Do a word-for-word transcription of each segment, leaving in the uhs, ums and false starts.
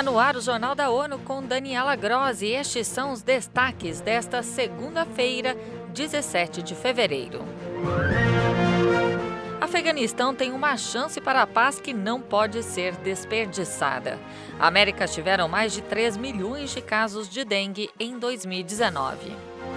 Está no ar o Jornal da ONU com Daniela Grossi e estes são os destaques desta segunda-feira, dezessete de fevereiro. Afeganistão tem uma chance para a paz que não pode ser desperdiçada. Américas tiveram mais de três milhões de casos de dengue em dois mil e dezenove.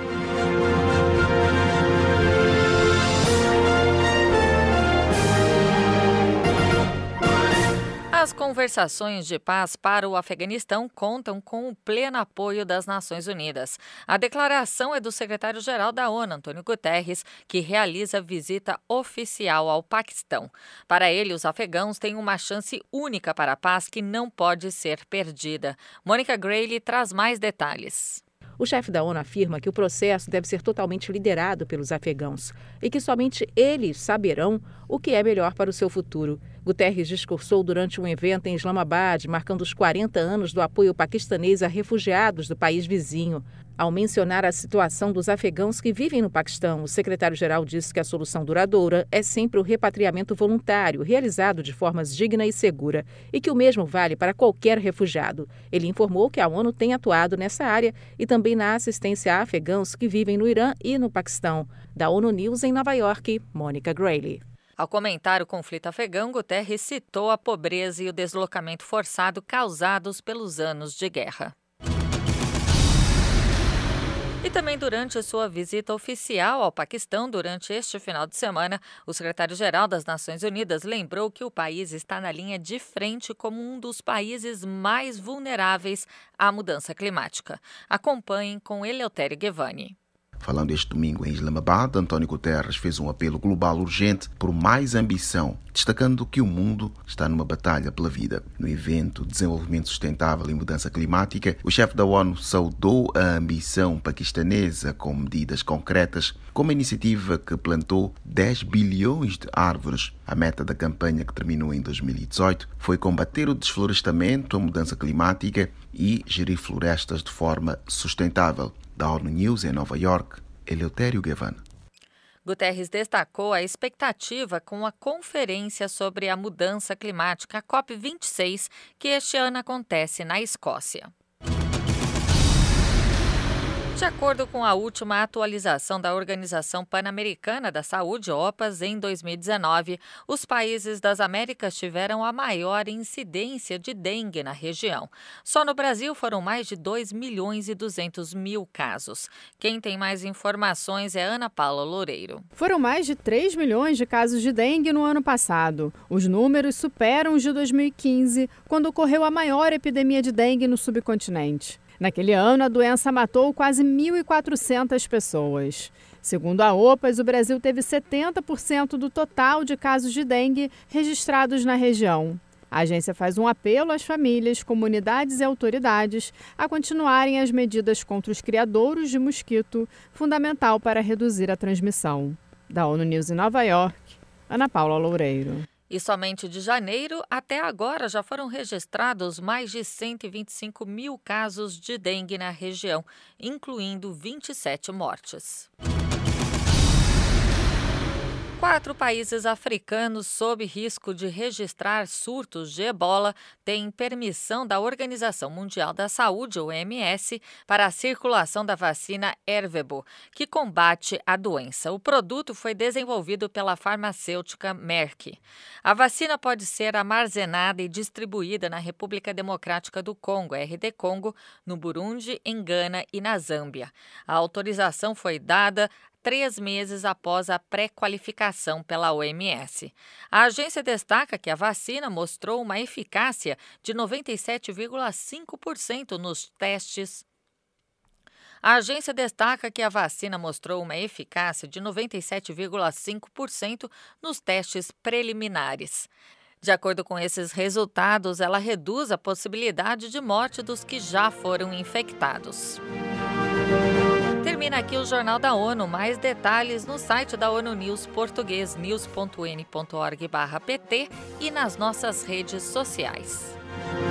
As conversações de paz para o Afeganistão contam com o pleno apoio das Nações Unidas. A declaração é do secretário-geral da ONU, Antônio Guterres, que realiza visita oficial ao Paquistão. Para ele, os afegãos têm uma chance única para a paz que não pode ser perdida. Mônica Grayle traz mais detalhes. O chefe da ONU afirma que o processo deve ser totalmente liderado pelos afegãos e que somente eles saberão o que é melhor para o seu futuro. Guterres discursou durante um evento em Islamabad, marcando os quarenta anos do apoio paquistanês a refugiados do país vizinho. Ao mencionar a situação dos afegãos que vivem no Paquistão, o secretário-geral disse que a solução duradoura é sempre o repatriamento voluntário, realizado de forma digna e segura, e que o mesmo vale para qualquer refugiado. Ele informou que a ONU tem atuado nessa área e também na assistência a afegãos que vivem no Irã e no Paquistão. Da ONU News em Nova York, Mônica Grayle. Ao comentar o conflito afegão, Guterres citou a pobreza e o deslocamento forçado causados pelos anos de guerra. E também durante sua visita oficial ao Paquistão, durante este final de semana, o secretário-geral das Nações Unidas lembrou que o país está na linha de frente como um dos países mais vulneráveis à mudança climática. Acompanhem com Eleutério Gevani. Falando este domingo em Islamabad, Antônio Guterres fez um apelo global urgente por mais ambição, destacando que o mundo está numa batalha pela vida. No evento Desenvolvimento Sustentável e Mudança Climática, o chefe da ONU saudou a ambição paquistanesa com medidas concretas, como a iniciativa que plantou dez bilhões de árvores. A meta da campanha, que terminou em dois mil e dezoito, foi combater o desflorestamento, a mudança climática e gerir florestas de forma sustentável. Da ONU News em Nova York, Eleutério Gevani. Guterres destacou a expectativa com a Conferência sobre a Mudança Climática, a COP vinte e seis, que este ano acontece na Escócia. De acordo com a última atualização da Organização Pan-Americana da Saúde, OPAS, em dois mil e dezenove, os países das Américas tiveram a maior incidência de dengue na região. Só no Brasil foram mais de dois milhões e duzentos mil casos. Quem tem mais informações é Ana Paula Loureiro. Foram mais de três milhões de casos de dengue no ano passado. Os números superam os de dois mil e quinze, quando ocorreu a maior epidemia de dengue no subcontinente. Naquele ano, a doença matou quase mil e quatrocentas pessoas. Segundo a OPAS, o Brasil teve setenta por cento do total de casos de dengue registrados na região. A agência faz um apelo às famílias, comunidades e autoridades a continuarem as medidas contra os criadouros de mosquito, fundamental para reduzir a transmissão. Da ONU News em Nova York, Ana Paula Loureiro. E somente de janeiro até agora já foram registrados mais de cento e vinte e cinco mil casos de dengue na região, incluindo vinte e sete mortes. Quatro países africanos sob risco de registrar surtos de ebola têm permissão da Organização Mundial da Saúde, O M S, para a circulação da vacina Ervebo, que combate a doença. O produto foi desenvolvido pela farmacêutica Merck. A vacina pode ser armazenada e distribuída na República Democrática do Congo, R D Congo, no Burundi, em Gana e na Zâmbia. A autorização foi dada três meses após a pré-qualificação pela O M S. A agência destaca que a vacina mostrou uma eficácia de noventa e sete vírgula cinco por cento nos testes. A agência destaca que a vacina mostrou uma eficácia de noventa e sete vírgula cinco por cento nos testes preliminares. De acordo com esses resultados, ela reduz a possibilidade de morte dos que já foram infectados. Termina aqui o Jornal da ONU. Mais detalhes no site da ONU News português, news ponto n ponto org barra pt e nas nossas redes sociais.